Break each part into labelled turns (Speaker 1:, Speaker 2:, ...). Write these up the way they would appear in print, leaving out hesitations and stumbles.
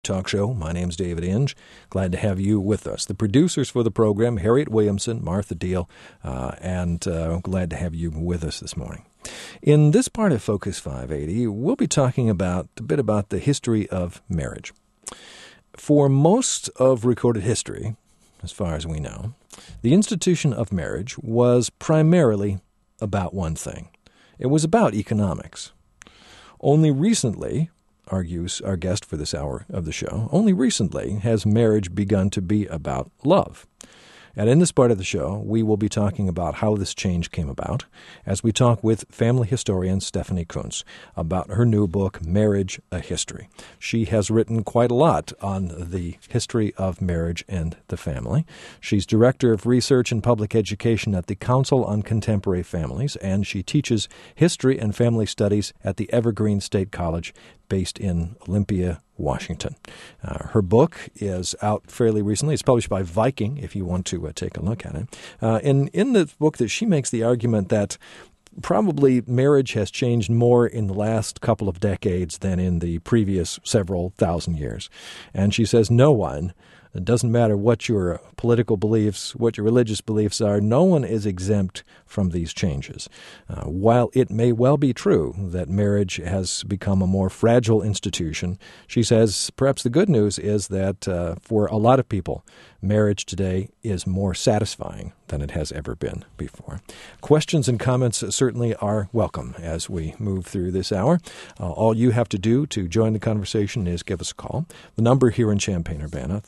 Speaker 1: Talk Show. My name's David Inge. Glad to have you with us. The producers for the program, Harriet Williamson, Martha Deal, and glad to have you with us this morning. In this part of Focus 580, we'll be talking a bit about the history of marriage. For most of recorded history, as far as we know, the institution of marriage was primarily about one thing. It was about economics. Only recently, argues our guest for this hour of the show, only recently has marriage begun to be about love. And in this part of the show, we will be talking about how this change came about as we talk with family historian Stephanie Coontz about her new book, Marriage, A History. She has written quite a lot on the history of marriage and the family. She's Director of Research and Public Education at the Council on Contemporary Families, and she teaches history and family studies at the Evergreen State College based in Olympia, Washington. Her book is out fairly recently. It's published by Viking, if you want to take a look at it. And in the book that she makes the argument that probably marriage has changed more in the last couple of decades than in the previous several thousand years. And she says no one, it doesn't matter what your political beliefs, what your religious beliefs are, no one is exempt from these changes. While it may well be true that marriage has become a more fragile institution, she says perhaps the good news is that for a lot of people, marriage today is more satisfying than it has ever been before. Questions and comments certainly are welcome as we move through this hour. All you have to do to join the conversation is give us a call. The number here in Champaign-Urbana,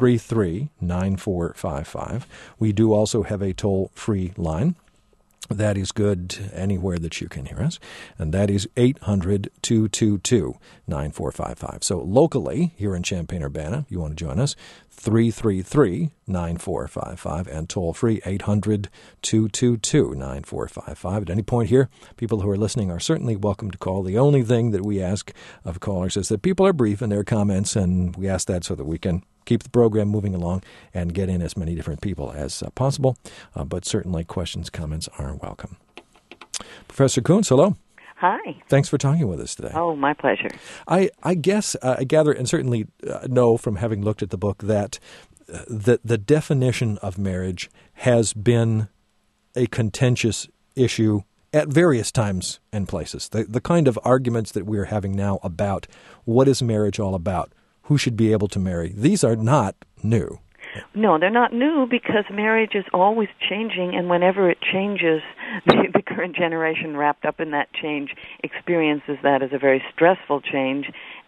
Speaker 1: 333-9455. We do also have a toll-free line. That is good anywhere that you can hear us, and that is 800-222-9455. So locally, here in Champaign-Urbana, if you want to join us, 333-9455, and toll-free 800-222-9455. At any point here, people who are listening are certainly welcome to call. The only thing that we ask of callers is that people are brief in their comments, and we ask that so that we can keep the program moving along and get in as many different people as possible. But certainly questions, comments are welcome. Professor Coontz, hello.
Speaker 2: Hi.
Speaker 1: Thanks for talking with us today.
Speaker 2: Oh, my pleasure.
Speaker 1: I guess I gather and certainly know from having looked at the book that the definition of marriage has been a contentious issue at various times and places. The kind of arguments that we're having now about what is marriage all about, who should be able to marry, these are not new.
Speaker 2: No, they're not new because marriage is always changing, and whenever it changes, the current generation wrapped up in that change experiences that as a very stressful change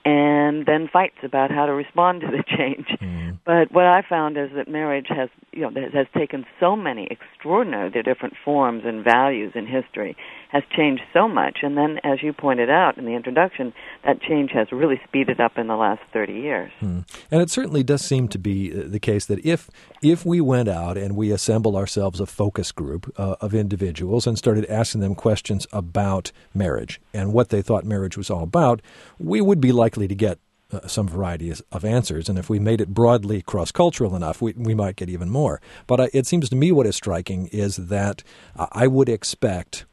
Speaker 2: and then fights about how to respond to the change. Mm. But what I found is that marriage has taken so many extraordinary different forms and values in history, has changed so much, and then, as you pointed out in the introduction, that change has really speeded up in the last 30 years.
Speaker 1: Mm. And it certainly does seem to be the case that if we went out and we assembled ourselves a focus group of individuals and started asking them questions about marriage and what they thought marriage was all about, we would be likely to get some variety of answers, and if we made it broadly cross-cultural enough, we might get even more. But it seems to me what is striking is that I would expect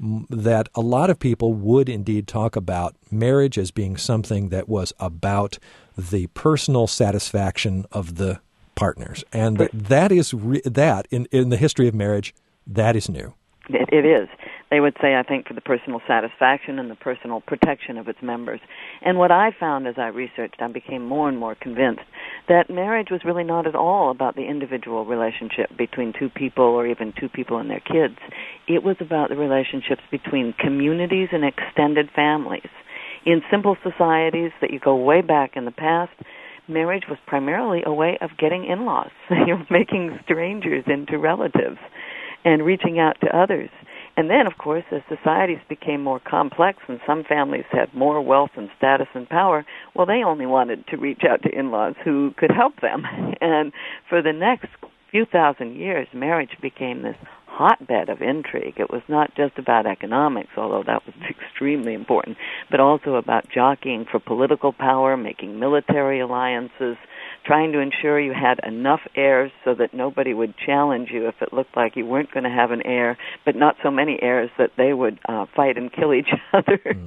Speaker 1: that a lot of people would indeed talk about marriage as being something that was about the personal satisfaction of the partners, and that is in the history of marriage, that is new.
Speaker 2: It is. They would say, I think, for the personal satisfaction and the personal protection of its members. And what I found as I researched, I became more and more convinced that marriage was really not at all about the individual relationship between two people or even two people and their kids. It was about the relationships between communities and extended families. In simple societies that you go way back in the past, marriage was primarily a way of getting in-laws, making strangers into relatives and reaching out to others. And then, of course, as societies became more complex and some families had more wealth and status and power, well, they only wanted to reach out to in-laws who could help them. And for the next few thousand years, marriage became this hotbed of intrigue. It was not just about economics, although that was extremely important, but also about jockeying for political power, making military alliances, trying to ensure you had enough heirs so that nobody would challenge you if it looked like you weren't going to have an heir, but not so many heirs that they would fight and kill each other. Mm-hmm.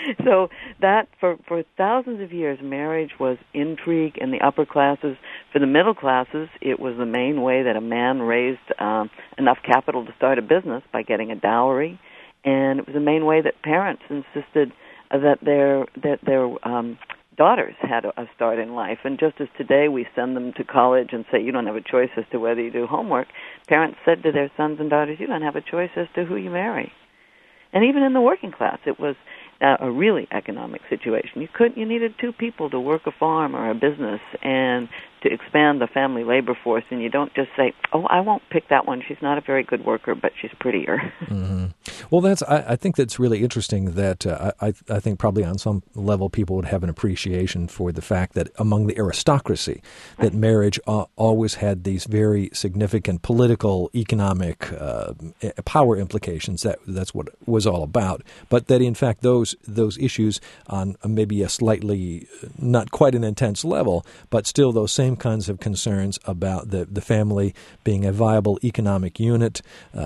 Speaker 2: So that, for thousands of years, marriage was intrigue in the upper classes. For the middle classes, it was the main way that a man raised enough capital to start a business, by getting a dowry. And it was the main way that parents insisted that their daughters had a start in life. And just as today we send them to college and say, you don't have a choice as to whether you do homework, parents said to their sons and daughters, you don't have a choice as to who you marry. And even in the working class, it was a really economic situation. You needed two people to work a farm or a business and to expand the family labor force, and you don't just say, oh, I won't pick that one. She's not a very good worker, but she's prettier.
Speaker 1: Mm-hmm. Well, I think that's really interesting that I think probably on some level people would have an appreciation for the fact that among the aristocracy, that marriage always had these very significant political, economic power implications. That's what it was all about. But that, in fact, those issues on maybe a slightly, not quite an intense level, but still those same kinds of concerns about the family being a viable economic unit,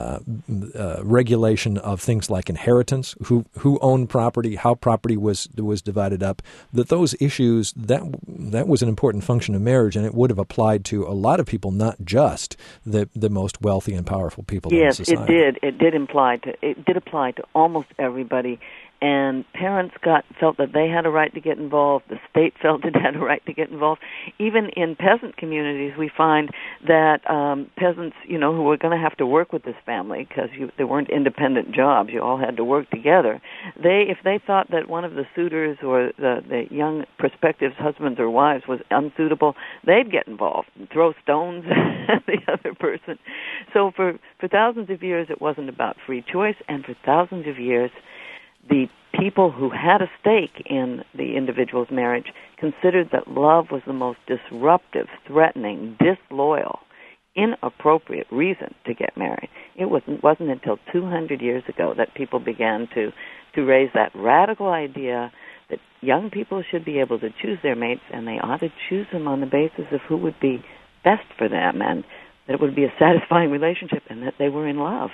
Speaker 1: regulation of things like inheritance, who owned property, how property was divided up, that those issues, that was an important function of marriage, and it would have applied to a lot of people, not just the most wealthy and powerful people in society.
Speaker 2: Yes, it did apply to almost everybody. And parents felt that they had a right to get involved. The state felt it had a right to get involved. Even in peasant communities, we find that peasants, who were going to have to work with this family because there weren't independent jobs, you all had to work together. If they thought that one of the suitors or the young prospective husbands or wives was unsuitable, they'd get involved and throw stones at the other person. So for thousands of years, it wasn't about free choice, and for thousands of years, the people who had a stake in the individual's marriage considered that love was the most disruptive, threatening, disloyal, inappropriate reason to get married. It wasn't until 200 years ago that people began to raise that radical idea that young people should be able to choose their mates, and they ought to choose them on the basis of who would be best for them, and that it would be a satisfying relationship, and that they were in love.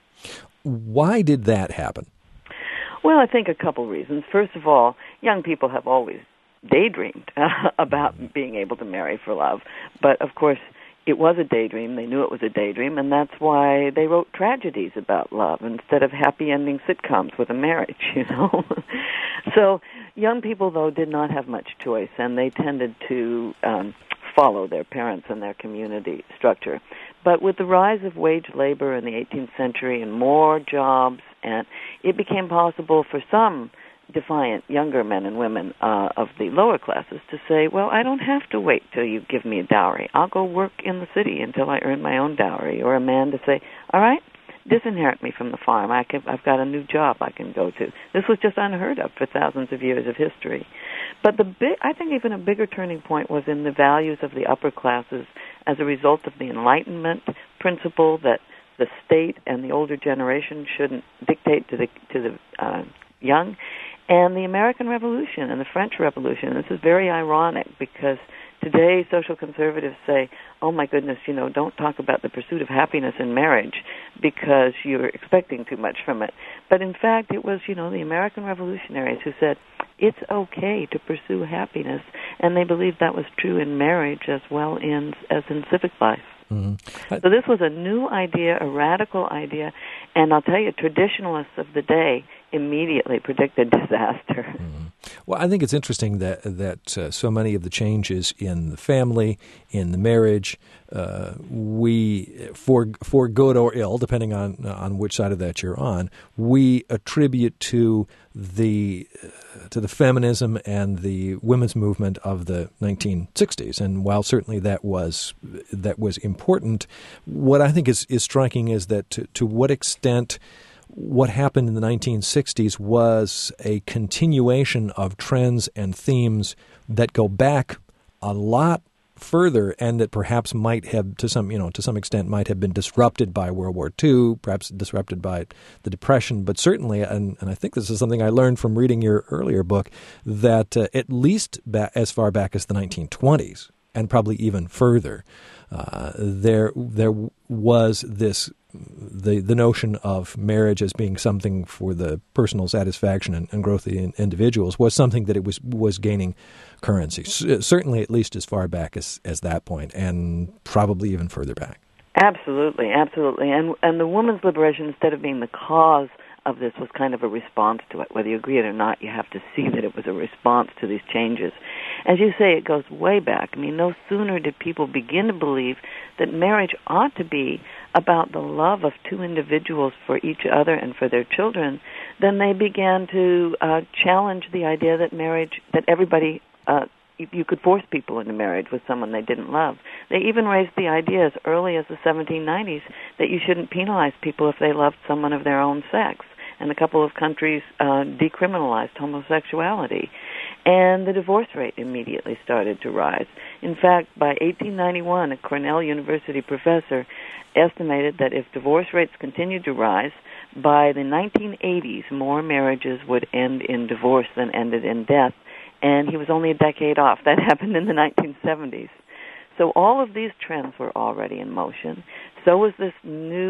Speaker 1: Why did that happen?
Speaker 2: Well, I think a couple reasons. First of all, young people have always daydreamed about being able to marry for love. But, of course, it was a daydream. They knew it was a daydream, and that's why they wrote tragedies about love instead of happy-ending sitcoms with a marriage, So young people, though, did not have much choice, and they tended to follow their parents and their community structure. But with the rise of wage labor in the 18th century and more jobs, and it became possible for some defiant younger men and women of the lower classes to say, well, I don't have to wait till you give me a dowry. I'll go work in the city until I earn my own dowry. Or a man to say, all right, disinherit me from the farm. I've got a new job I can go to. This was just unheard of for thousands of years of history. But I think even a bigger turning point was in the values of the upper classes as a result of the Enlightenment principle that the state and the older generation shouldn't dictate to the young, and the American Revolution and the French Revolution. This is very ironic because today social conservatives say, oh my goodness, don't talk about the pursuit of happiness in marriage because you're expecting too much from it. But in fact, it was, the American revolutionaries who said it's okay to pursue happiness, and they believed that was true in marriage as well as in civic life. Mm-hmm. So this was a new idea, a radical idea, and I'll tell you, traditionalists of the day immediately predicted disaster.
Speaker 1: Mm-hmm. Well, I think it's interesting that so many of the changes in the family, in the marriage, we, for good or ill, depending on which side of that you're on, we attribute to the feminism and the women's movement of the 1960s. And while certainly that was important, what I think is striking is that to what extent what happened in the 1960s was a continuation of trends and themes that go back a lot further, and that perhaps might have, to some extent, might have been disrupted by World War II, perhaps disrupted by the Depression, but certainly, and I think this is something I learned from reading your earlier book, that at least as far back as the 1920s, and probably even further, there was this the notion of marriage as being something for the personal satisfaction and growth of the individuals was something that it was gaining currency, certainly at least as far back as that point, and probably even further back.
Speaker 2: Absolutely, absolutely. And the woman's liberation, instead of being the cause of this, was kind of a response to it. Whether you agree it or not, you have to see that it was a response to these changes. As you say, it goes way back. I mean, no sooner did people begin to believe that marriage ought to be about the love of two individuals for each other and for their children, then they began to challenge the idea that marriage, that everybody, you could force people into marriage with someone they didn't love. They even raised the idea as early as the 1790s that you shouldn't penalize people if they loved someone of their own sex. And a couple of countries decriminalized homosexuality. And the divorce rate immediately started to rise. In fact, by 1891, a Cornell University professor estimated that if divorce rates continued to rise, by the 1980s, more marriages would end in divorce than ended in death. And he was only a decade off. That happened in the 1970s. So all of these trends were already in motion. So was this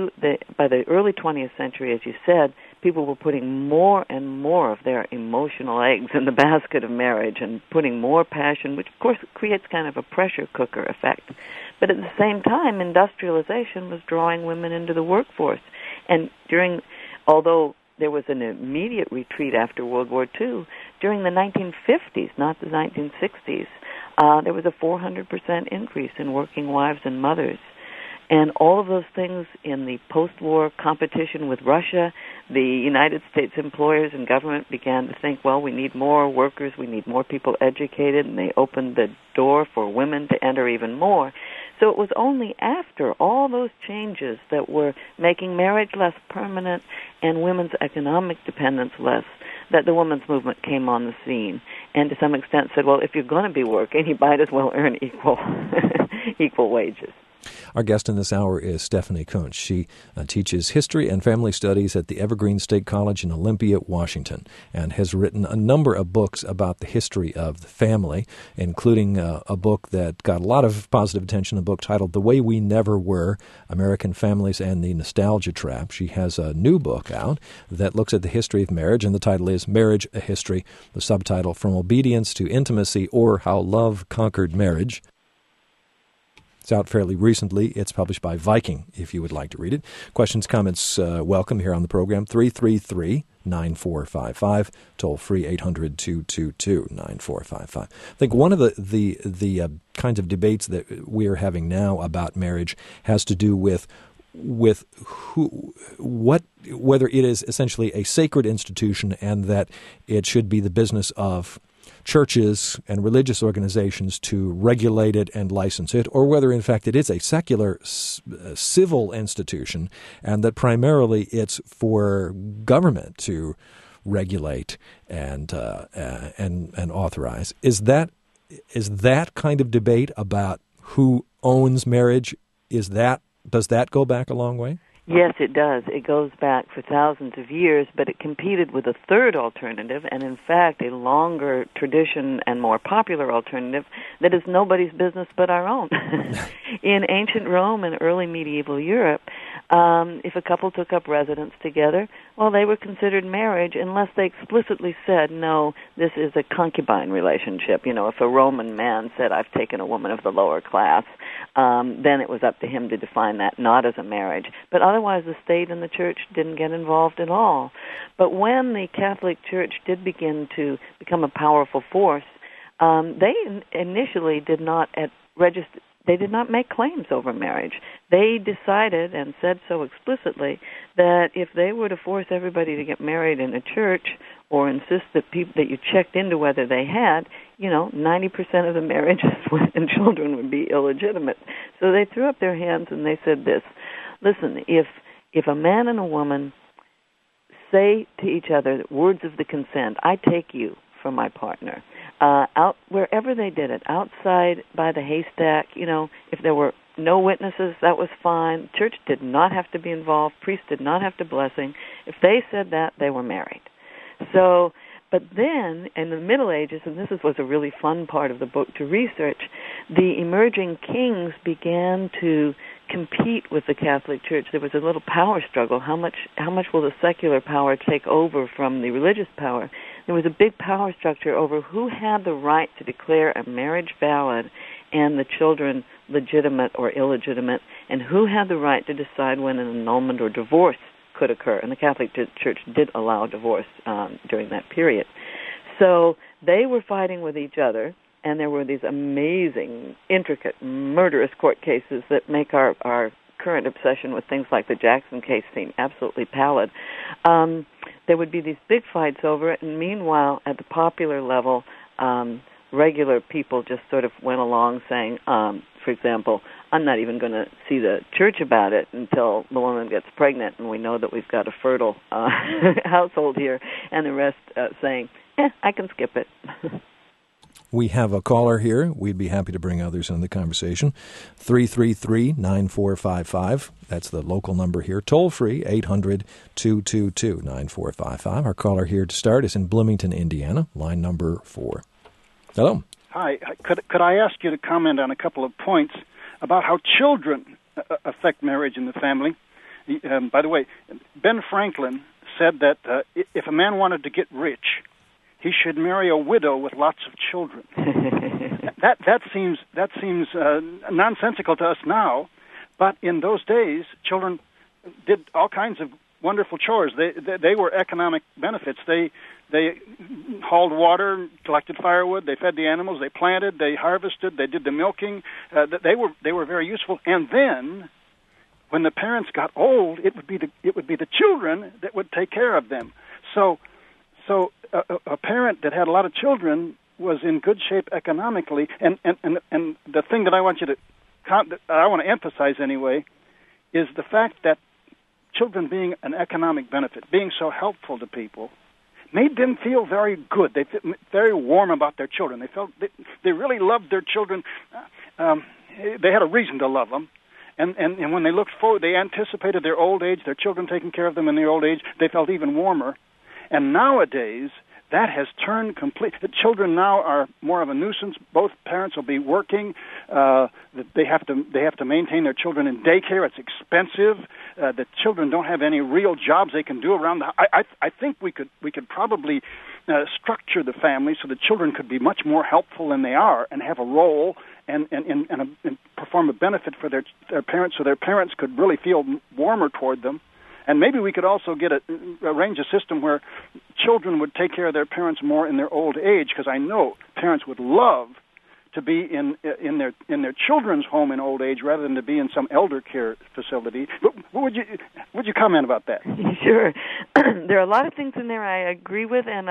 Speaker 2: by the early 20th century, as you said, people were putting more and more of their emotional eggs in the basket of marriage and putting more passion, which of course creates kind of a pressure cooker effect. But at the same time, industrialization was drawing women into the workforce. And although there was an immediate retreat after World War II, during the 1950s, not the 1960s, there was a 400% increase in working wives and mothers. And all of those things in the post-war competition with Russia, the United States employers and government began to think, well, we need more workers, we need more people educated, and they opened the door for women to enter even more. So it was only after all those changes that were making marriage less permanent and women's economic dependence less that the women's movement came on the scene and to some extent said, well, if you're going to be working, you might as well earn equal wages.
Speaker 1: Our guest in this hour is Stephanie Coontz. She teaches history and family studies at the Evergreen State College in Olympia, Washington, and has written a number of books about the history of the family, including a book that got a lot of positive attention, a book titled The Way We Never Were, American Families and the Nostalgia Trap. She has a new book out that looks at the history of marriage, and the title is Marriage, a History, the subtitle From Obedience to Intimacy, or How Love Conquered Marriage. It's out fairly recently. It's published by Viking, if you would like to read it. Questions, comments, welcome here on the program. 333-9455, toll free 800-222-9455. I think one of the kinds of debates that we are having now about marriage has to do with whether it is essentially a sacred institution and that it should be the business of churches and religious organizations to regulate it and license it, or whether, in fact, it is a secular civil institution and that primarily it's for government to regulate and authorize. Is that kind of debate about who owns marriage, does that go back a long way?
Speaker 2: Yes, it does. It goes back for thousands of years, but it competed with a third alternative, and in fact a longer tradition and more popular alternative that is nobody's business but our own. In ancient Rome and early medieval Europe, if a couple took up residence together, well, they were considered marriage unless they explicitly said, no, this is a concubine relationship. You know, if a Roman man said, I've taken a woman of the lower class, then it was up to him to define that not as a marriage. But otherwise, the state and the church didn't get involved at all. But when the Catholic Church did begin to become a powerful force, they initially did not register. They did not make claims over marriage. They decided and said so explicitly that if they were to force everybody to get married in a church or insist that that you checked into whether they had, 90% of the marriages and children would be illegitimate. So they threw up their hands and they said this: listen, if a man and a woman say to each other words of the consent, I take you for my partner, out wherever they did it, outside by the haystack, if there were no witnesses, that was fine. Church did not have to be involved. Priest did not have to blessing. If they said that, they were married. So, but then in the Middle Ages, and this was a really fun part of the book to research, the emerging kings began to compete with the Catholic Church. There was a little power struggle. How much will the secular power take over from the religious power? There was a big power structure over who had the right to declare a marriage valid and the children legitimate or illegitimate, and who had the right to decide when an annulment or divorce could occur. And the Catholic Church did allow divorce during that period. So they were fighting with each other, and there were these amazing, intricate, murderous court cases that make our current obsession with things like the Jackson case seem absolutely pallid. There would be these big fights over it, and meanwhile, at the popular level, regular people just sort of went along saying, for example, I'm not even going to see the church about it until the woman gets pregnant, and we know that we've got a fertile household here, and the rest saying, I can skip it.
Speaker 1: We have a caller here. We'd be happy to bring others into the conversation. 333-9455. That's the local number here. Toll free, 800-222-9455. Our caller here to start is in Bloomington, Indiana, line number 4. Hello.
Speaker 3: Hi. Could I ask you to comment on a couple of points about how children affect marriage in the family? By the way, Ben Franklin said that if a man wanted to get rich, he should marry a widow with lots of children. That seems nonsensical to us now, but in those days, children did all kinds of wonderful chores. They were economic benefits. They hauled water, collected firewood, they fed the animals, they planted, they harvested, they did the milking. They were very useful. And then, when the parents got old, it would be the children that would take care of them. So a parent that had a lot of children was in good shape economically, and the thing that I want to emphasize anyway is the fact that children being an economic benefit, being so helpful to people, made them feel very good. They felt very warm about their children. They felt they really loved their children. They had a reason to love them. And when they looked forward, they anticipated their old age, their children taking care of them in their old age. They felt even warmer. And nowadays, that has turned complete. The children now are more of a nuisance. Both parents will be working. They have to maintain their children in daycare. It's expensive. The children don't have any real jobs they can do around the. I think we could probably structure the family so the children could be much more helpful than they are and have a role and perform a benefit for their parents, so their parents could really feel warmer toward them. And maybe we could also arrange a system where children would take care of their parents more in their old age, because I know parents would love to be in their children's home in old age rather than to be in some elder care facility. But would you comment about that?
Speaker 2: Sure. There are a lot of things in there I agree with, and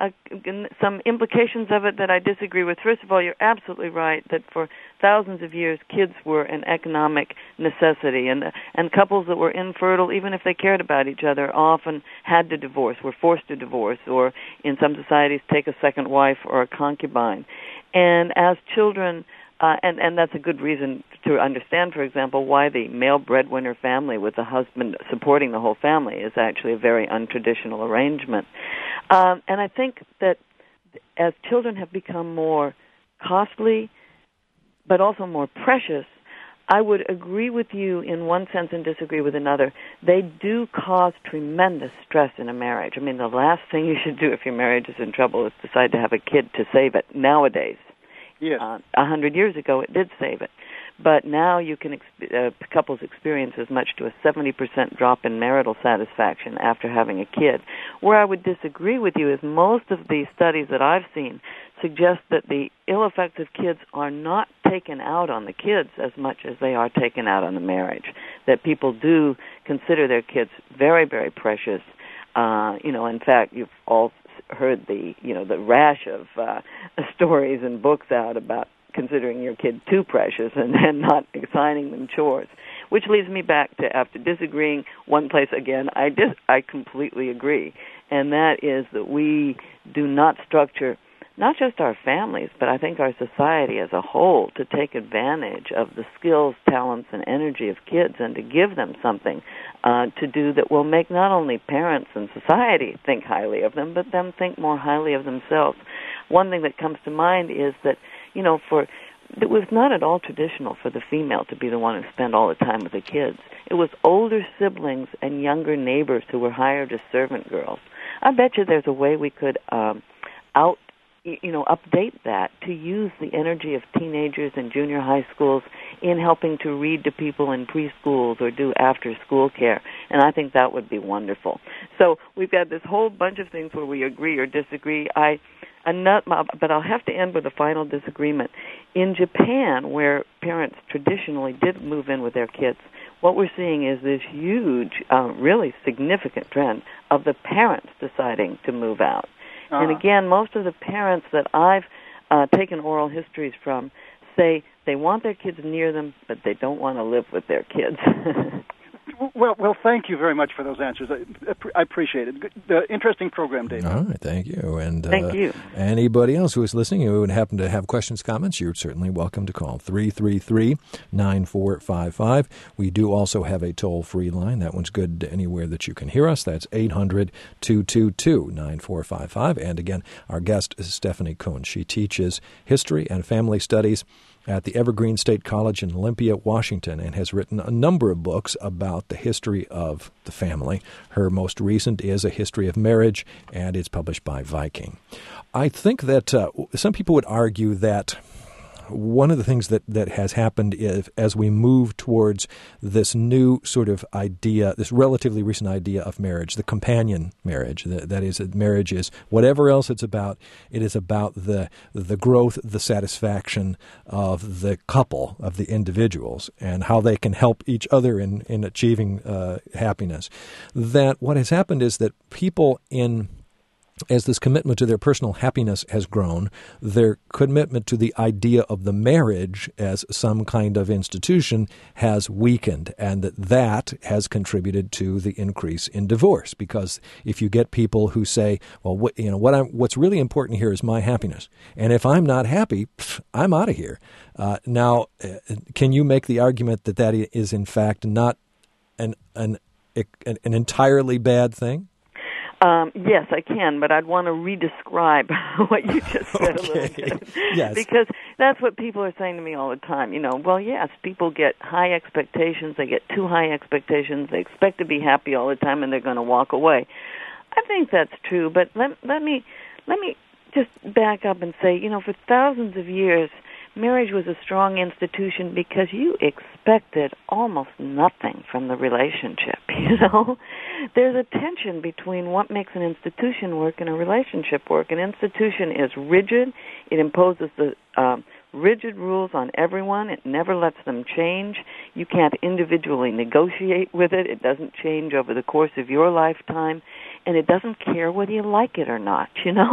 Speaker 2: some implications of it that I disagree with. First of all, you're absolutely right that for thousands of years, kids were an economic necessity, and couples that were infertile, even if they cared about each other, often had to divorce, were forced to divorce, or in some societies take a second wife or a concubine. And as children, and that's a good reason to understand, for example, why the male breadwinner family with the husband supporting the whole family is actually a very untraditional arrangement. And I think that as children have become more costly, but also more precious, I would agree with you in one sense and disagree with another. They do cause tremendous stress in a marriage. I mean, the last thing you should do if your marriage is in trouble is decide to have a kid to save it. Nowadays,
Speaker 3: yes.
Speaker 2: 100 years ago, it did save it. But now you can couples experience as much to a 70% drop in marital satisfaction after having a kid. Where I would disagree with you is most of the studies that I've seen suggest that the ill effects of kids are not taken out on the kids as much as they are taken out on the marriage. That people do consider their kids very, very precious. In fact, you've all heard the rash of stories and books out about considering your kid too precious and not assigning them chores, which leads me back to, after disagreeing one place again, I completely agree, and that is that we do not structure not just our families, but I think our society as a whole to take advantage of the skills, talents, and energy of kids and to give them something to do that will make not only parents and society think highly of them, but them think more highly of themselves. One thing that comes to mind is that, for it was not at all traditional for the female to be the one who spent all the time with the kids. It was older siblings and younger neighbors who were hired as servant girls. I bet you there's a way we could update that to use the energy of teenagers and junior high schools in helping to read to people in preschools or do after-school care, and I think that would be wonderful. So we've got this whole bunch of things where we agree or disagree. But I'll have to end with a final disagreement. In Japan, where parents traditionally did move in with their kids, what we're seeing is this huge, really significant trend of the parents deciding to move out. And again, most of the parents that I've taken oral histories from say they want their kids near them, but they don't want to live with their kids.
Speaker 3: Well, thank you very much for those answers. I appreciate it. Interesting program, David.
Speaker 1: All right, thank you. And
Speaker 2: thank you.
Speaker 1: Anybody else who is listening who would happen to have questions, comments, you're certainly welcome to call 333-9455. We do also have a toll-free line. That one's good anywhere that you can hear us. That's 800-222-9455. And again, our guest is Stephanie Kuhn. She teaches history and family studies at the Evergreen State College in Olympia, Washington, and has written a number of books about the history of the family. Her most recent is A History of Marriage, and it's published by Viking. I think that some people would argue that one of the things that has happened is as we move towards this new sort of idea, this relatively recent idea of marriage, the companion marriage, that is, marriage is whatever else it's about, it is about the growth, the satisfaction of the couple, of the individuals, and how they can help each other in achieving happiness. That what has happened is that people as this commitment to their personal happiness has grown, their commitment to the idea of the marriage as some kind of institution has weakened, and that has contributed to the increase in divorce. Because if you get people who say, "Well, what's really important here is my happiness, and if I'm not happy, I'm out of here." Now, can you make the argument that is in fact not an entirely bad thing?
Speaker 2: Yes, I can, but I'd want to re-describe what you just said a little bit.
Speaker 1: Yes.
Speaker 2: Because that's what people are saying to me all the time. Well, yes, people get high expectations. They get too high expectations. They expect to be happy all the time, and they're going to walk away. I think that's true, but let me just back up and say, for thousands of years, marriage was a strong institution because you expected almost nothing from the relationship, There's a tension between what makes an institution work and a relationship work. An institution is rigid. It imposes the rigid rules on everyone. It never lets them change. You can't individually negotiate with it. It doesn't change over the course of your lifetime. And it doesn't care whether you like it or not,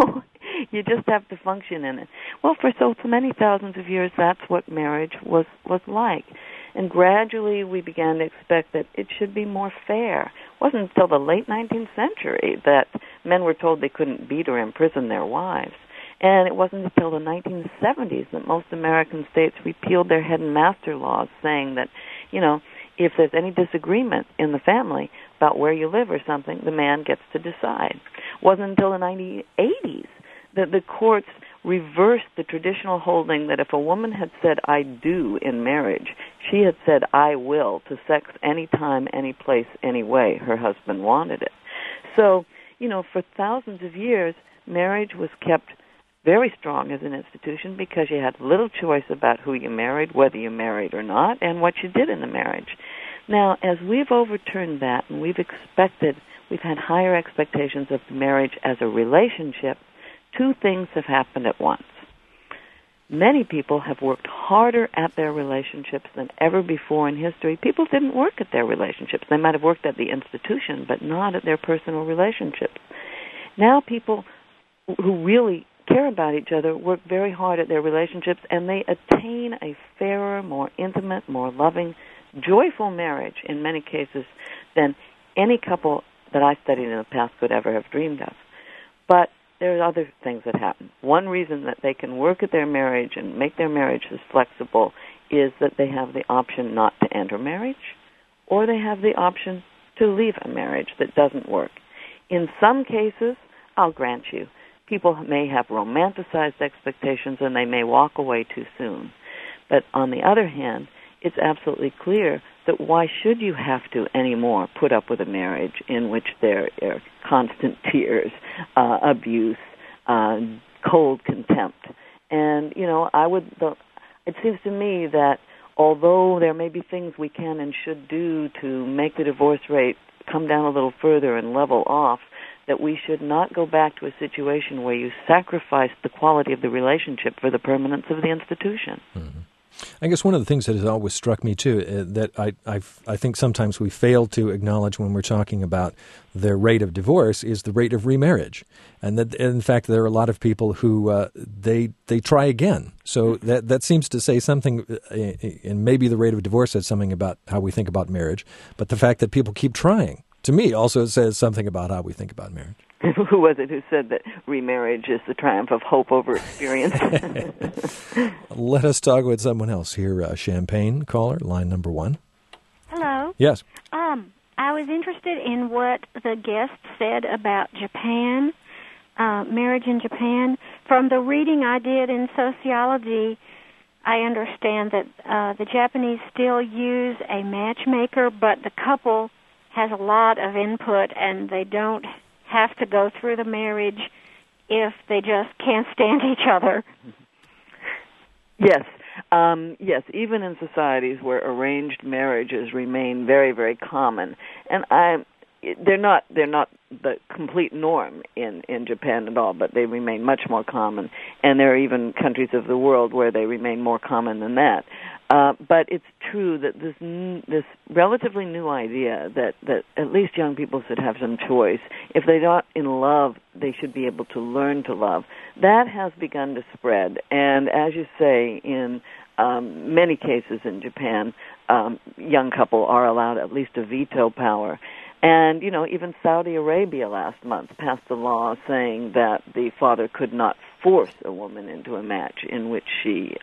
Speaker 2: You just have to function in it. Well, for so many thousands of years, that's what marriage was like. And gradually we began to expect that it should be more fair. It wasn't until the late 19th century that men were told they couldn't beat or imprison their wives. And it wasn't until the 1970s that most American states repealed their head and master laws, saying that, if there's any disagreement in the family about where you live or something, the man gets to decide. It wasn't until the 1980s that the courts reversed the traditional holding that if a woman had said, "I do" in marriage, she had said, "I will" to sex anytime, any place, any way her husband wanted it. So, for thousands of years, marriage was kept very strong as an institution because you had little choice about who you married, whether you married or not, and what you did in the marriage. Now, as we've overturned that and we've had higher expectations of marriage as a relationship, two things have happened at once. Many people have worked harder at their relationships than ever before in history. People didn't work at their relationships. They might have worked at the institution, but not at their personal relationships. Now people who really care about each other work very hard at their relationships, and they attain a fairer, more intimate, more loving, joyful marriage in many cases than any couple that I studied in the past could ever have dreamed of. But there are other things that happen. One reason that they can work at their marriage and make their marriages flexible is that they have the option not to enter marriage, or they have the option to leave a marriage that doesn't work. In some cases, I'll grant you, people may have romanticized expectations and they may walk away too soon. But on the other hand, it's absolutely clear that why should you have to anymore put up with a marriage in which there are constant tears, abuse, cold contempt? And, it seems to me that although there may be things we can and should do to make the divorce rate come down a little further and level off, that we should not go back to a situation where you sacrifice the quality of the relationship for the permanence of the institution.
Speaker 1: Mm-hmm. I guess one of the things that has always struck me, too, that I think sometimes we fail to acknowledge when we're talking about the rate of divorce is the rate of remarriage. And that, in fact, there are a lot of people who they try again. So that seems to say something, and maybe the rate of divorce says something about how we think about marriage, but the fact that people keep trying, to me, also says something about how we think about marriage.
Speaker 2: Who was it who said that remarriage is the triumph of hope over experience?
Speaker 1: Let us talk with someone else here. Champaign caller, line number 1.
Speaker 4: Hello.
Speaker 1: Yes.
Speaker 4: I was interested in what the guest said about Japan, marriage in Japan. From the reading I did in sociology, I understand that the Japanese still use a matchmaker, but the couple has a lot of input, and they don't have to go through the marriage if they just can't stand each other.
Speaker 2: Yes. Yes, even in societies where arranged marriages remain very, very common, and they're not the complete norm in Japan at all, but they remain much more common, and there are even countries of the world where they remain more common than that. But it's true that this relatively new idea that at least young people should have some choice. If they're not in love, they should be able to learn to love. That has begun to spread. And as you say, in many cases in Japan, young couple are allowed at least a veto power. And, even Saudi Arabia last month passed a law saying that the father could not force a woman into a match in which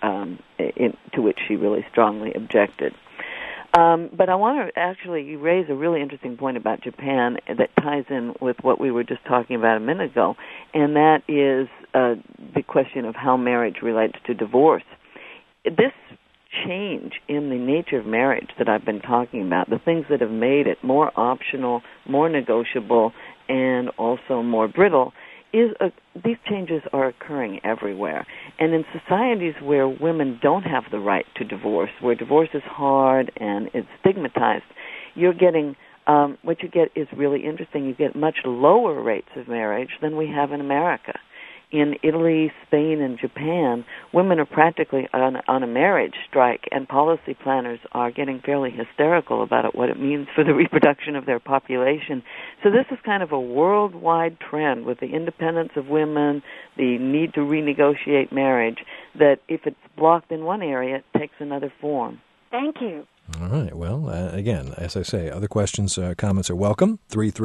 Speaker 2: to which she really strongly objected. But I want to actually raise a really interesting point about Japan that ties in with what we were just talking about a minute ago, and that is the question of how marriage relates to divorce. This change in the nature of marriage that I've been talking about, the things that have made it more optional, more negotiable, and also more brittle, these changes are occurring everywhere. And in societies where women don't have the right to divorce, where divorce is hard and it's stigmatized, you're getting, what you get is really interesting. You get much lower rates of marriage than we have in America. In Italy, Spain, and Japan, women are practically on a marriage strike, and policy planners are getting fairly hysterical about what it means for the reproduction of their population. So this is kind of a worldwide trend with the independence of women, the need to renegotiate marriage, that if it's blocked in one area, it takes another form.
Speaker 4: Thank you.
Speaker 1: All right. Well, again, as I say, other questions, comments are welcome.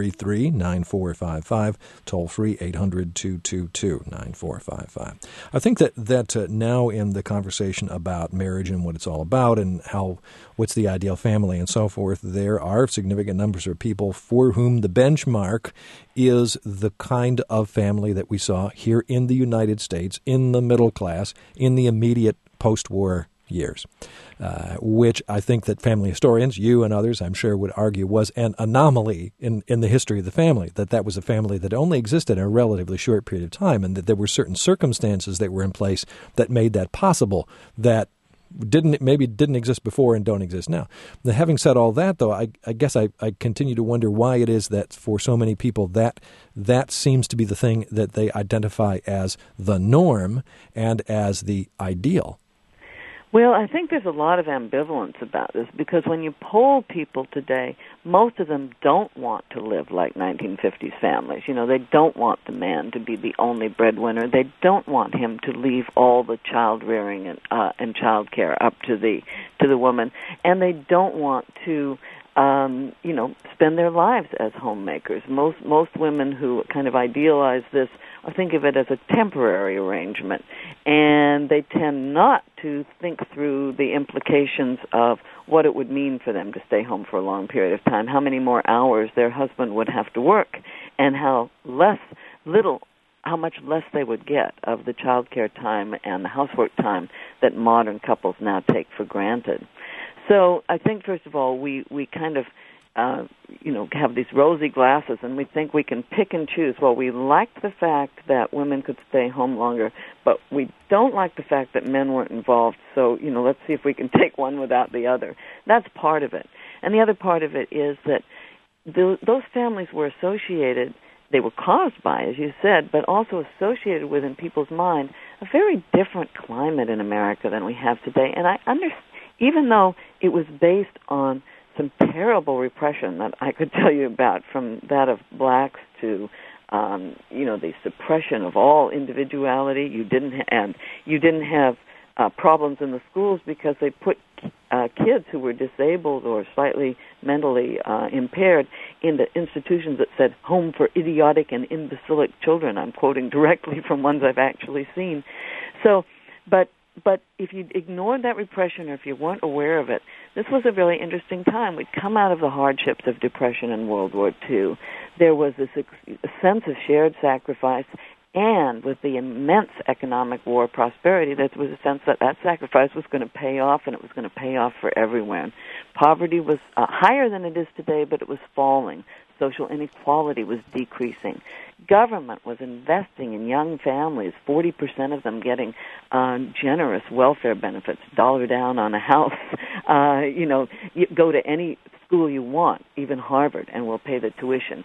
Speaker 1: 333-9455, toll free 800-222-9455. I think that now in the conversation about marriage and what it's all about and what's the ideal family and so forth, there are significant numbers of people for whom the benchmark is the kind of family that we saw here in the United States, in the middle class, in the immediate post-war years, which I think that family historians, you and others, I'm sure, would argue was an anomaly in the history of the family, that was a family that only existed in a relatively short period of time, and that there were certain circumstances that were in place that made that possible that didn't exist before and don't exist now. Now, having said all that, though, I guess I continue to wonder why it is that for so many people that seems to be the thing that they identify as the norm and as the ideal.
Speaker 2: Well, I think there's a lot of ambivalence about this because when you poll people today, most of them don't want to live like 1950s families. They don't want the man to be the only breadwinner. They don't want him to leave all the child rearing and child care up to the woman, and they don't want to spend their lives as homemakers. Most women who kind of idealize this or think of it as a temporary arrangement, and they tend not to think through the implications of what it would mean for them to stay home for a long period of time, how many more hours their husband would have to work, and how little how much less they would get of the child care time and the housework time that modern couples now take for granted. So I think, first of all, we kind of have these rosy glasses, and we think we can pick and choose. Well, we like the fact that women could stay home longer, but we don't like the fact that men weren't involved. So, let's see if we can take one without the other. That's part of it. And the other part of it is that those families were associated, they were caused by, as you said, but also associated with, in people's mind, a very different climate in America than we have today. And even though it was based on some terrible repression that I could tell you about, from that of blacks to, the suppression of all individuality. You didn't have problems in the schools because they put kids who were disabled or slightly mentally impaired into institutions that said "home for idiotic and imbecilic children." I'm quoting directly from ones I've actually seen. So, but if you ignored that repression, or if you weren't aware of it, this was a really interesting time. We'd come out of the hardships of depression in World War II. There was this sense of shared sacrifice, and with the immense economic war prosperity, there was a sense that sacrifice was going to pay off, and it was going to pay off for everyone. Poverty was higher than it is today, but it was falling. Social inequality was decreasing. Government was investing in young families, 40% of them getting generous welfare benefits, $1 down on a house. You go to any school you want, even Harvard, and we'll pay the tuition.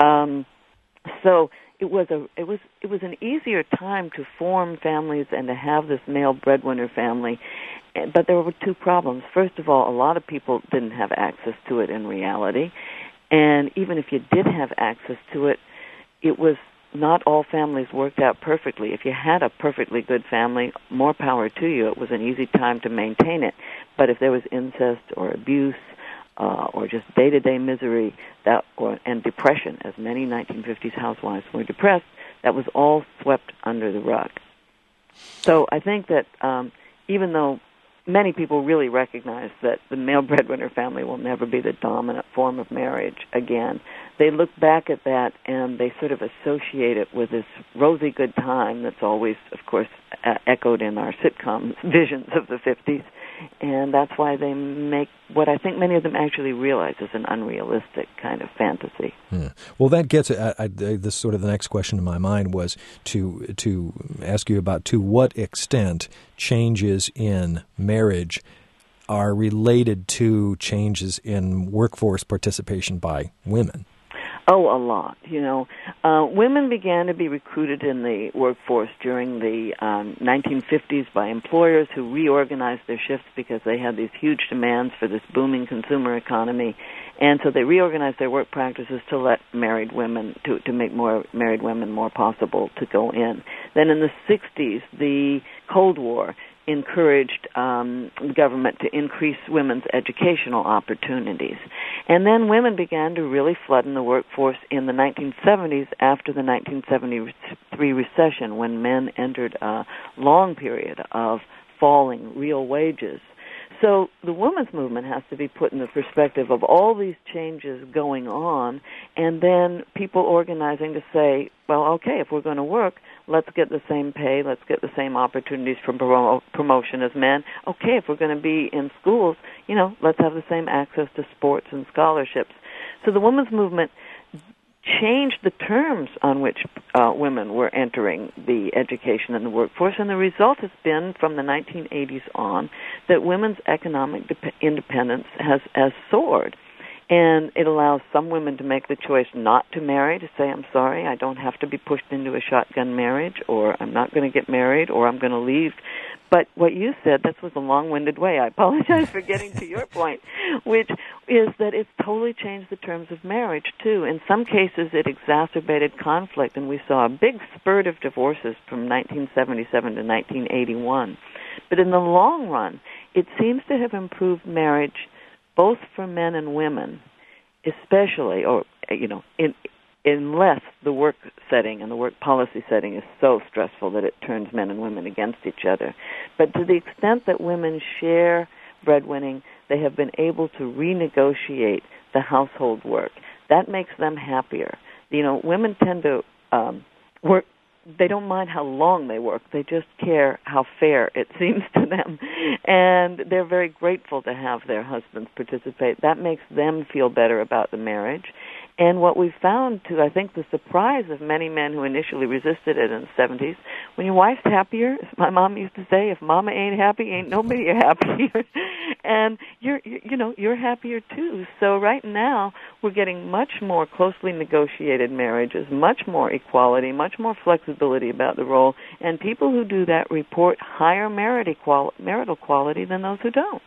Speaker 2: So it was an easier time to form families and to have this male breadwinner family. But there were two problems. First of all, a lot of people didn't have access to it in reality. And even if you did have access to it, it was not all families worked out perfectly. If you had a perfectly good family, more power to you. It was an easy time to maintain it. But if there was incest or abuse or just day-to-day misery and depression, as many 1950s housewives were depressed, that was all swept under the rug. So I think that even though many people really recognize that the male breadwinner family will never be the dominant form of marriage again, they look back at that and they sort of associate it with this rosy good time that's always, of course, echoed in our sitcom visions of the 50s. And that's why they make what I think many of them actually realize is an unrealistic kind of fantasy.
Speaker 1: Yeah. Well, that gets this sort of the next question in my mind was to ask you about to what extent changes in marriage are related to changes in workforce participation by women.
Speaker 2: Oh, a lot. Women began to be recruited in the workforce during the 1950s by employers who reorganized their shifts because they had these huge demands for this booming consumer economy. And so they reorganized their work practices to let married women, to make more married women more possible to go in. Then in the 60s, the Cold War encouraged the government to increase women's educational opportunities. And then women began to really flood in the workforce in the 1970s after the 1973 recession, when men entered a long period of falling real wages. So the women's movement has to be put in the perspective of all these changes going on, and then people organizing to say, well, okay, if we're going to work, let's get the same pay, let's get the same opportunities for promotion as men. Okay, if we're going to be in schools, let's have the same access to sports and scholarships. So the women's movement changed the terms on which women were entering the education and the workforce, and the result has been, from the 1980s on, that women's economic independence has soared. And it allows some women to make the choice not to marry, to say, I'm sorry, I don't have to be pushed into a shotgun marriage, or I'm not going to get married, or I'm going to leave. But what you said, this was a long-winded way. I apologize for getting to your point, which is that it's totally changed the terms of marriage, too. In some cases, it exacerbated conflict, and we saw a big spurt of divorces from 1977 to 1981. But in the long run, it seems to have improved marriage both for men and women, especially, unless the work setting and the work policy setting is so stressful that it turns men and women against each other. But to the extent that women share breadwinning, they have been able to renegotiate the household work. That makes them happier. Women tend to work they don't mind how long they work. They just care how fair it seems to them. And they're very grateful to have their husbands participate. That makes them feel better about the marriage. And what we found, to, I think, the surprise of many men who initially resisted it in the 70s, when your wife's happier, as my mom used to say, if mama ain't happy, ain't nobody happier. And you're happier too. So right now, we're getting much more closely negotiated marriages, much more equality, much more flexibility about the role. And people who do that report higher marital quality than those who don't.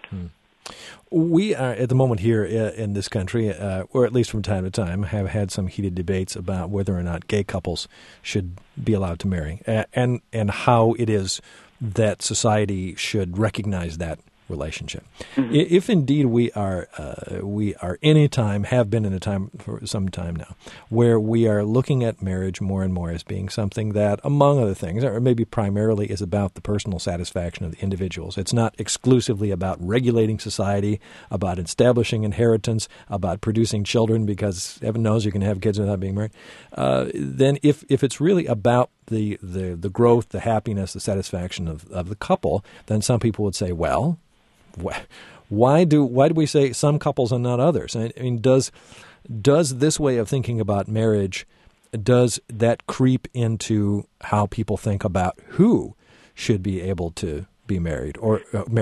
Speaker 1: We are, at the moment here in this country, or at least from time to time, have had some heated debates about whether or not gay couples should be allowed to marry, and how it is that society should recognize that relationship. Mm-hmm. If indeed we are in a time, have been in a time for some time now, where we are looking at marriage more and more as being something that, among other things, or maybe primarily is about the personal satisfaction of the individuals. It's not exclusively about regulating society, about establishing inheritance, about producing children, because heaven knows you can have kids without being married. Then if it's really about the growth, the happiness, the satisfaction of the couple, then some people would say, well, why do we say some couples and not others? I mean, does this way of thinking about marriage, does that creep into how people think about who should be able to be married or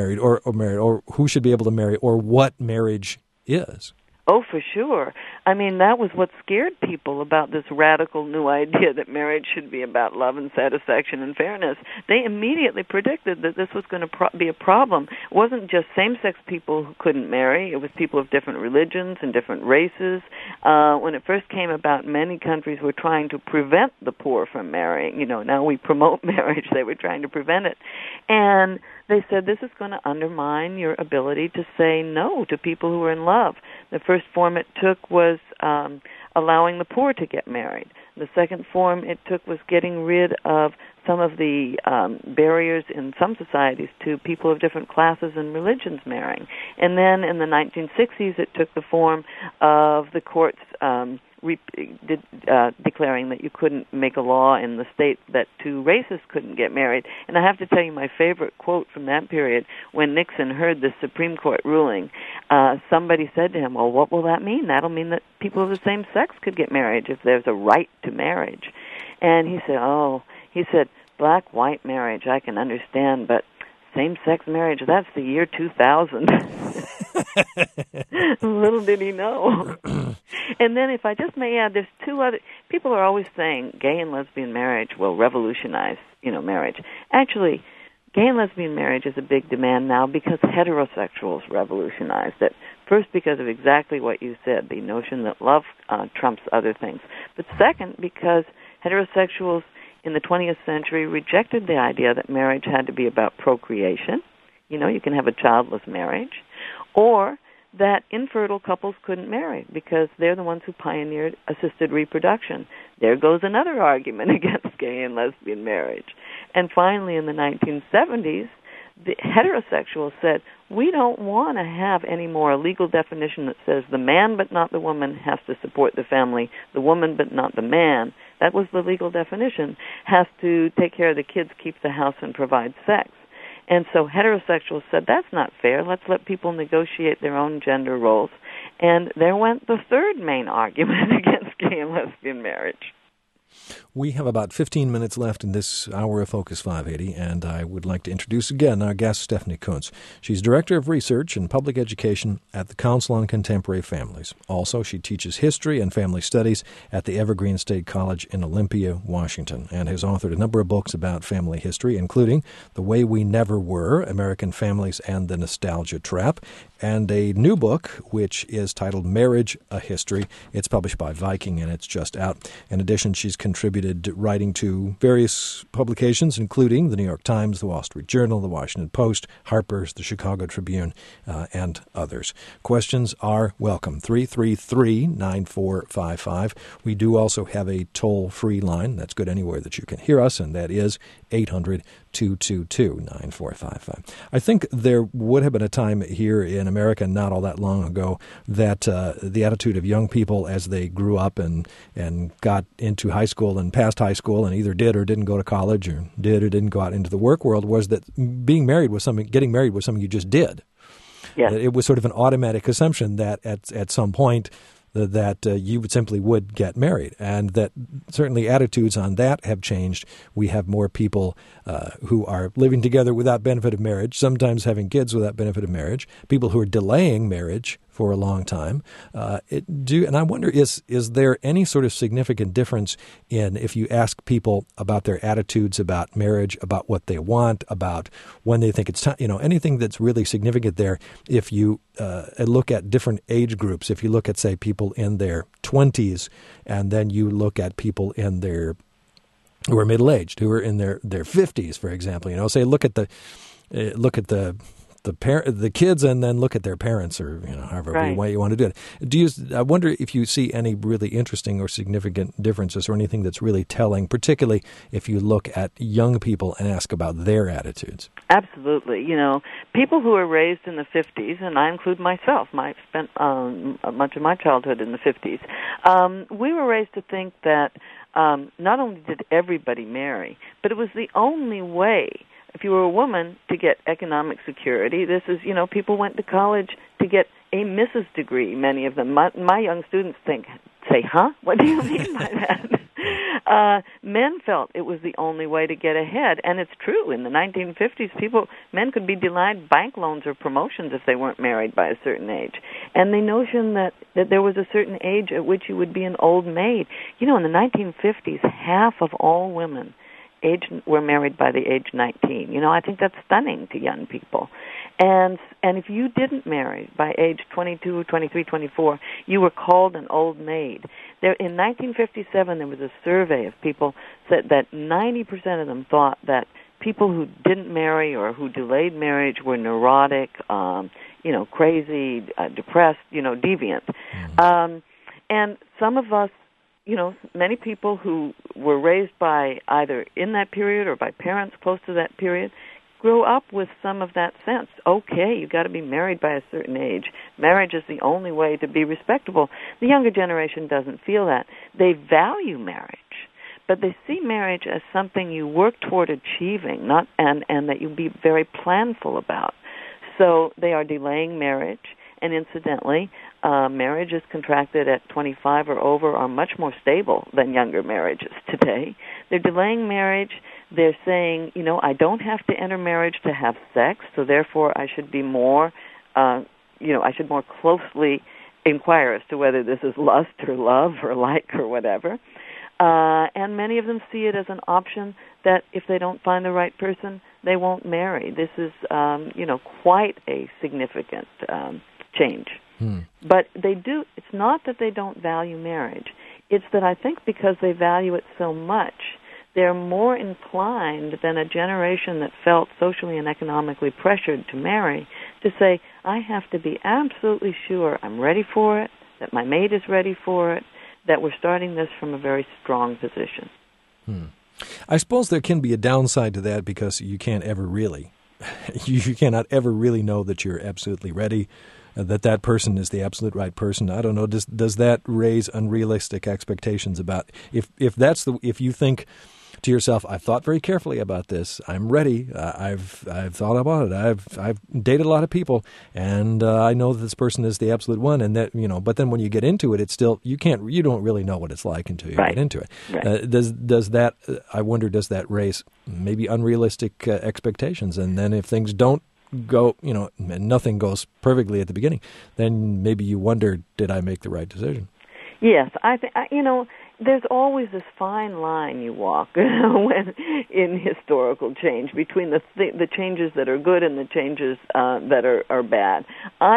Speaker 1: who should be able to marry, or what marriage is?
Speaker 2: Oh, for sure. I mean, that was what scared people about this radical new idea that marriage should be about love and satisfaction and fairness. They immediately predicted that this was going to be a problem. It wasn't just same-sex people who couldn't marry. It was people of different religions and different races. When it first came about, many countries were trying to prevent the poor from marrying. Now we promote marriage. They were trying to prevent it. And they said this is going to undermine your ability to say no to people who are in love. The first form it took was allowing the poor to get married. The second form it took was getting rid of some of the barriers in some societies to people of different classes and religions marrying. And then in the 1960s, it took the form of the courts declaring that you couldn't make a law in the state that two races couldn't get married. And I have to tell you my favorite quote from that period. When Nixon heard the Supreme Court ruling, somebody said to him, well, what will that mean? That'll mean that people of the same sex could get married if there's a right to marriage. And he said, black-white marriage, I can understand, but same-sex marriage, that's the year 2000. Little did he know. And then if I just may add, there's two other, people are always saying gay and lesbian marriage will revolutionize, marriage. Actually, gay and lesbian marriage is a big demand now because heterosexuals revolutionized it. First, because of exactly what you said, the notion that love trumps other things. But second, because heterosexuals in the 20th century rejected the idea that marriage had to be about procreation. You can have a childless marriage. Or that infertile couples couldn't marry because they're the ones who pioneered assisted reproduction. There goes another argument against gay and lesbian marriage. And finally, in the 1970s, the heterosexuals said, we don't want to have any more a legal definition that says the man but not the woman has to support the family, the woman but not the man. That was the legal definition, has to take care of the kids, keep the house, and provide sex. And so heterosexuals said, that's not fair. Let's let people negotiate their own gender roles. And there went the third main argument against gay and lesbian marriage.
Speaker 1: We have about 15 minutes left in this hour of Focus 580, and I would like to introduce again our guest, Stephanie Coontz. She's Director of Research and Public Education at the Council on Contemporary Families. Also, she teaches history and family studies at the Evergreen State College in Olympia, Washington, and has authored a number of books about family history, including The Way We Never Were, American Families and the Nostalgia Trap, and a new book, which is titled Marriage, A History. It's published by Viking, and it's just out. In addition, she's contributed writing to various publications, including the New York Times, the Wall Street Journal, the Washington Post, Harper's, the Chicago Tribune, and others. Questions are welcome. 333-9455. We do also have a toll-free line. That's good anywhere that you can hear us, and that is 800-259-9231. 888-222-9455. I think there would have been a time here in America not all that long ago that the attitude of young people as they grew up and got into high school and past high school and either did or didn't go to college or did or didn't go out into the work world was that getting married was something you just did.
Speaker 2: Yes.
Speaker 1: It was sort of an automatic assumption that at some point that you simply would get married, and that certainly attitudes on that have changed. We have more people who are living together without benefit of marriage, sometimes having kids without benefit of marriage, people who are delaying marriage for a long time. And I wonder, is there any sort of significant difference in if you ask people about their attitudes about marriage, about what they want, about when they think it's time, anything that's really significant there? If you look at different age groups, if you look at, say, people in their 20s, and then you look at people in their who are middle-aged, who are in their 50s, for example, say look at the kids, and then look at their parents, or however way you want to do it. I wonder if you see any really interesting or significant differences, or anything that's really telling, particularly if you look at young people and ask about their attitudes.
Speaker 2: Absolutely. People who are raised in the 50s, and I include myself. I spent much of my childhood in the 50s. We were raised to think that not only did everybody marry, but it was the only way, if you were a woman, to get economic security. This is, people went to college to get a Mrs. degree, many of them. My young students say, huh? What do you mean by that? Men felt it was the only way to get ahead, and it's true. In the 1950s, men could be denied bank loans or promotions if they weren't married by a certain age. And the notion that there was a certain age at which you would be an old maid. In the 1950s, half of all women were married by the age 19. I think that's stunning to young people. And if you didn't marry by age 22, 23, 24, you were called an old maid. In 1957, there was a survey of people said that 90% of them thought that people who didn't marry or who delayed marriage were neurotic, crazy, depressed, deviant.
Speaker 1: Mm-hmm.
Speaker 2: And some of us, many people who were raised by either in that period or by parents close to that period grew up with some of that sense. Okay, you got to be married by a certain age. Marriage is the only way to be respectable. The younger generation doesn't feel that. They value marriage, but they see marriage as something you work toward achieving, and that you be very planful about. So they are delaying marriage. And incidentally, marriages contracted at 25 or over are much more stable than younger marriages today. They're delaying marriage. They're saying, I don't have to enter marriage to have sex, so therefore I should be more, I should more closely inquire as to whether this is lust or love or like or whatever. And many of them see it as an option that if they don't find the right person, they won't marry. This is, quite a significant change. But they do. It's not that they don't value marriage. It's that I think because they value it so much, they're more inclined than a generation that felt socially and economically pressured to marry to say, I have to be absolutely sure I'm ready for it, that my mate is ready for it, that we're starting this from a very strong position.
Speaker 1: I suppose there can be a downside to that because you can't ever really, you cannot ever really know that you're absolutely ready, that person is the absolute right person. I don't know. Does that raise unrealistic expectations about if you think to yourself, I've thought very carefully about this. I'm ready. I've thought about it. I've dated a lot of people, and I know that this person is the absolute one. And that but then when you get into it, it's still you don't really know what it's like until you get into it.
Speaker 2: Right.
Speaker 1: Does that? I wonder. Does that raise maybe unrealistic expectations? And then if things don't go, and nothing goes perfectly at the beginning, then maybe you wonder, did I make the right decision?
Speaker 2: Yes, I think there's always this fine line you walk when in historical change between the changes that are good and the changes that are bad.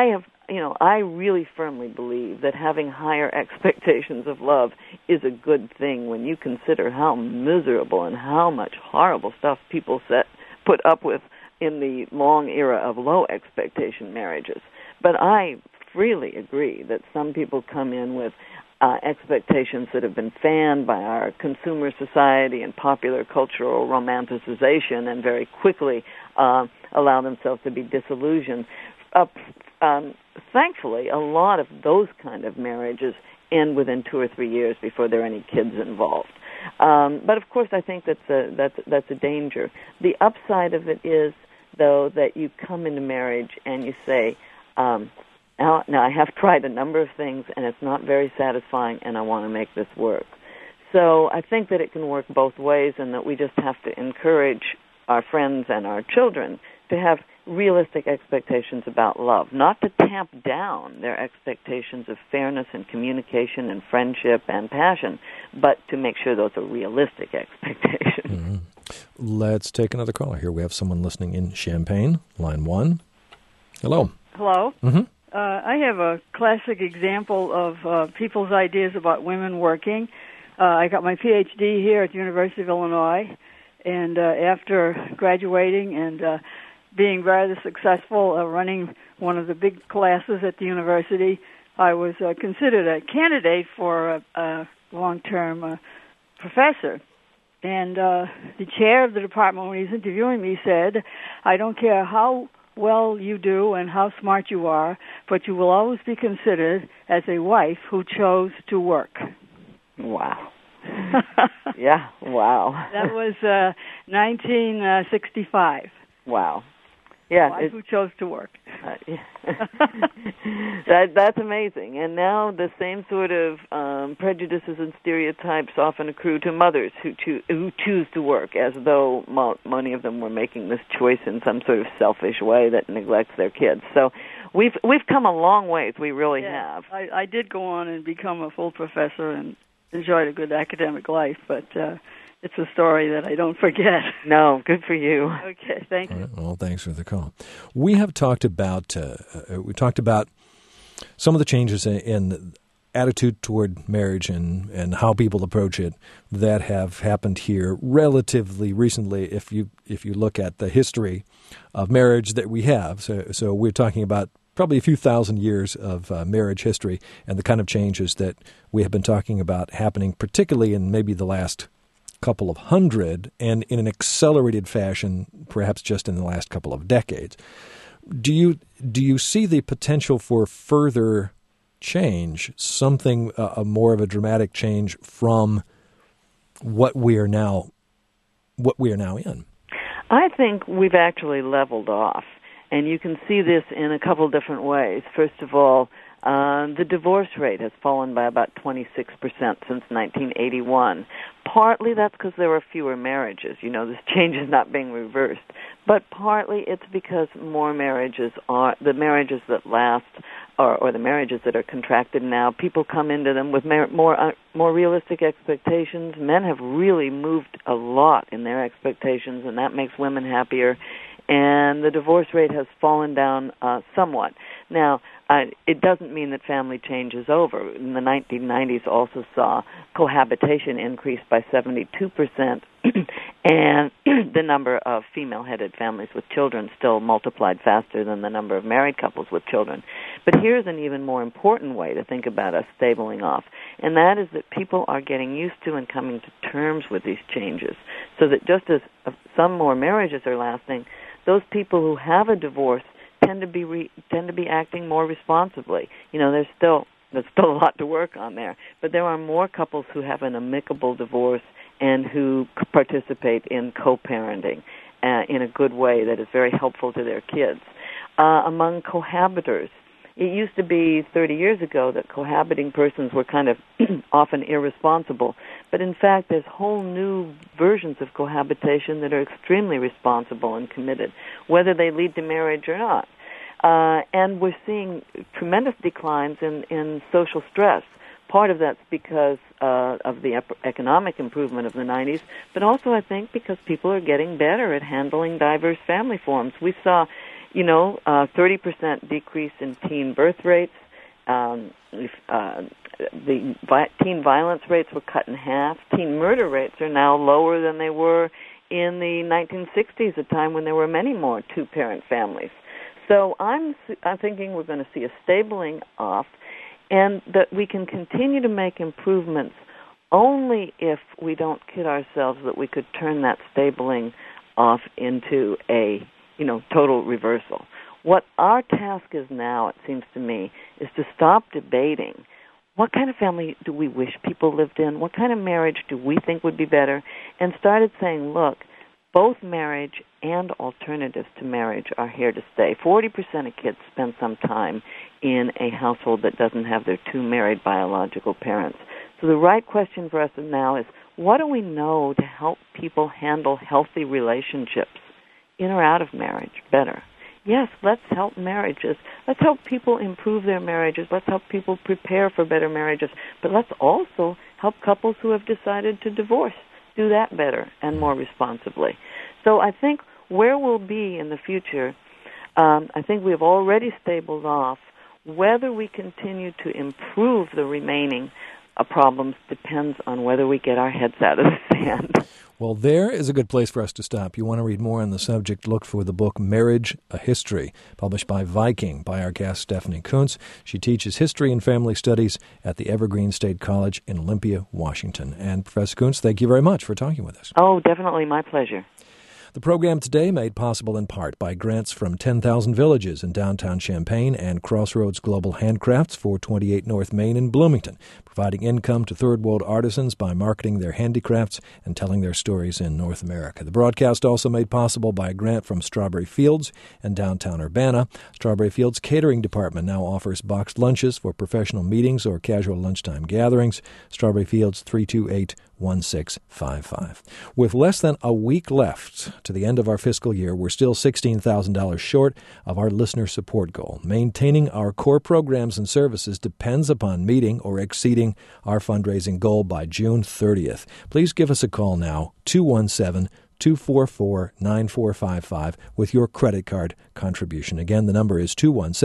Speaker 2: I really firmly believe that having higher expectations of love is a good thing when you consider how miserable and how much horrible stuff people put up with in the long era of low expectation marriages. But I freely agree that some people come in with, expectations that have been fanned by our consumer society and popular cultural romanticization and very quickly allow themselves to be disillusioned. Thankfully, a lot of those kind of marriages end within 2 or 3 years before there are any kids involved. But of course, I think that's a danger. The upside of it is, though, that you come into marriage and you say, now I have tried a number of things and it's not very satisfying, and I want to make this work. So I think that it can work both ways, and that we just have to encourage our friends and our children to have realistic expectations about love, not to tamp down their expectations of fairness and communication and friendship and passion, but to make sure those are realistic expectations.
Speaker 1: Mm-hmm. Let's take another caller here. We have someone listening in Champaign, line 1. Hello.
Speaker 5: Hello.
Speaker 1: Mm-hmm.
Speaker 5: I have a classic example of people's ideas about women working. I got my PhD here at the University of Illinois, and after graduating and being rather successful running one of the big classes at the university, I was considered a candidate for a long-term professor. And the chair of the department, when he was interviewing me, said, "I don't care how well you do and how smart you are, but you will always be considered as a wife who chose to work."
Speaker 2: Wow. Yeah, wow.
Speaker 5: That was 1965.
Speaker 2: Wow. Yeah,
Speaker 5: wife who chose to work.
Speaker 2: That's amazing. And now the same sort of prejudices and stereotypes often accrue to mothers who choose to work, as though many of them were making this choice in some sort of selfish way that neglects their kids. So we've come a long ways. We really have.
Speaker 5: I did go on and become a full professor and enjoyed a good academic life, but it's a story that I don't forget.
Speaker 2: No, good for you.
Speaker 5: Okay, thank you.
Speaker 1: All right, well, thanks for the call. We have talked about some of the changes in attitude toward marriage and how people approach it that have happened here relatively recently. If you look at the history of marriage that we have, so we're talking about probably a few thousand years of marriage history and the kind of changes that we have been talking about happening, particularly in maybe the last couple of hundred, and in an accelerated fashion, perhaps just in the last couple of decades. Do you see the potential for further change, something more of a dramatic change from what we are now in?
Speaker 2: I think we've actually leveled off, and you can see this in a couple different ways. First of all, the divorce rate has fallen by about 26% since 1981. Partly that's because there are fewer marriages. This change is not being reversed. But partly it's because more marriages the marriages that last, or the marriages that are contracted now, people come into them with more realistic expectations. Men have really moved a lot in their expectations, and that makes women happier. And the divorce rate has fallen down somewhat. Now, it doesn't mean that family change is over. In the 1990s also saw cohabitation increase by 72%, and the number of female-headed families with children still multiplied faster than the number of married couples with children. But here's an even more important way to think about us stabling off, and that is that people are getting used to and coming to terms with these changes, so that just as some more marriages are lasting, those people who have a divorce tend to be acting more responsibly. There's still a lot to work on there, but there are more couples who have an amicable divorce and who participate in co-parenting in a good way that is very helpful to their kids. Among cohabitors, it used to be 30 years ago that cohabiting persons were kind of often irresponsible, but in fact there's whole new versions of cohabitation that are extremely responsible and committed, whether they lead to marriage or not. And we're seeing tremendous declines in social stress. Part of that's because of the economic improvement of the 90s, but also I think because people are getting better at handling diverse family forms. We saw 30% decrease in teen birth rates. The teen violence rates were cut in half. Teen murder rates are now lower than they were in the 1960s, a time when there were many more two-parent families. So I'm thinking we're going to see a stabling off, and that we can continue to make improvements only if we don't kid ourselves that we could turn that stabling off into a, total reversal. What our task is now, it seems to me, is to stop debating what kind of family do we wish people lived in, what kind of marriage do we think would be better, and started saying, look, both marriage and alternatives to marriage are here to stay. 40% of kids spend some time in a household that doesn't have their two married biological parents. So the right question for us now is, what do we know to help people handle healthy relationships in or out of marriage better? Yes, let's help marriages. Let's help people improve their marriages. Let's help people prepare for better marriages. But let's also help couples who have decided to divorce do that better and more responsibly. So I think where we'll be in the future, I think we have already stabled off. Whether we continue to improve the remaining problems depends on whether we get our heads out of the sand.
Speaker 1: Well, there is a good place for us to stop. You want to read more on the subject, look for the book Marriage, A History, published by Viking, by our guest Stephanie Coontz. She teaches history and family studies at the Evergreen State College in Olympia, Washington. And Professor Coontz, thank you very much for talking with us.
Speaker 2: Oh, definitely my pleasure.
Speaker 1: The program today made possible in part by grants from 10,000 Villages in downtown Champaign and Crossroads Global Handcrafts, 428 North Main in Bloomington, providing income to third world artisans by marketing their handicrafts and telling their stories in North America. The broadcast also made possible by a grant from Strawberry Fields and downtown Urbana. Strawberry Fields Catering Department now offers boxed lunches for professional meetings or casual lunchtime gatherings. Strawberry Fields 328-1655. With less than a week left to the end of our fiscal year, we're still $16,000 short of our listener support goal. Maintaining our core programs and services depends upon meeting or exceeding our fundraising goal by June 30th. Please give us a call now, 217-244-9455, with your credit card contribution. Again, the number is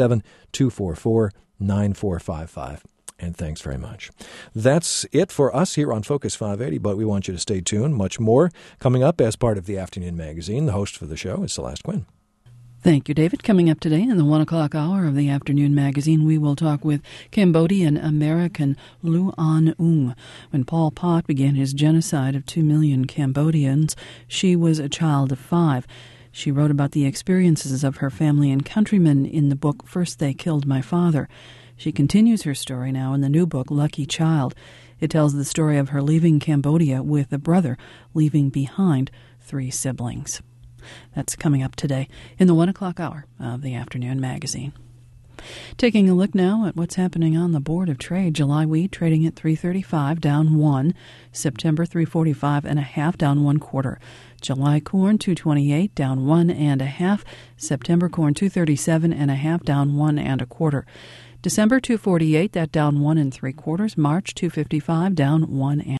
Speaker 1: 217-244-9455. And thanks very much. That's it for us here on Focus 580, but we want you to stay tuned. Much more coming up as part of the Afternoon Magazine. The host for the show is Celeste Quinn.
Speaker 6: Thank you, David. Coming up today in the 1 o'clock hour of the Afternoon Magazine, we will talk with Cambodian-American Lu An Ung. When Pol Pot began his genocide of 2 million Cambodians, she was a child of 5. She wrote about the experiences of her family and countrymen in the book First They Killed My Father. She continues her story now in the new book, Lucky Child. It tells the story of her leaving Cambodia with a brother, leaving behind 3 siblings. That's coming up today in the 1 o'clock hour of the Afternoon Magazine. Taking a look now at what's happening on the Board of Trade. July wheat trading at $3.35, down 1. September $3.45.5, down 1/4. July corn $2.28, down 1.5. September corn $2.37.5, down 1.25. December $2.48, that down 1 3/4. March $2.55, down 1